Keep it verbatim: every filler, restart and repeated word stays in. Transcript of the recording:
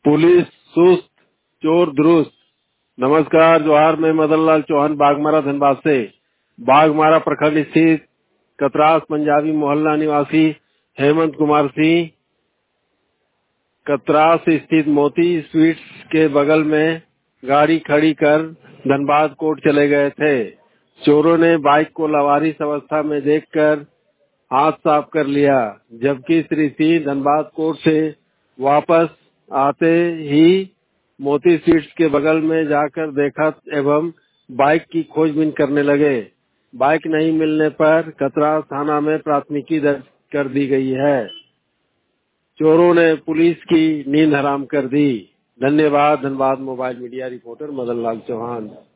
Police सुस्त, चोर दुरुस्त। नमस्कार, जोहार। मैं मदन लाल चौहान बाघमारा धनबाद से। बाघमारा प्रखंड स्थित कतरास पंजाबी मोहल्ला निवासी हेमंत कुमार सिंह कतरास स्थित मोती स्वीट्स के बगल में गाड़ी खड़ी कर धनबाद कोर्ट चले गए थे। चोरों ने बाइक को लावारिस अवस्था में देखकर हाथ साफ कर लिया, जबकि श्री सिंह धनबाद कोर्ट से वापस आते ही मोती स्वीट्स के बगल में जाकर देखा एवं बाइक की खोजबीन करने लगे। बाइक नहीं मिलने पर कतरास थाना में प्राथमिकी दर्ज कर दी गई है। चोरों ने पुलिस की नींद हराम कर दी। धन्यवाद। Dhanbad mobile media reporter Madan Lal Chauhan.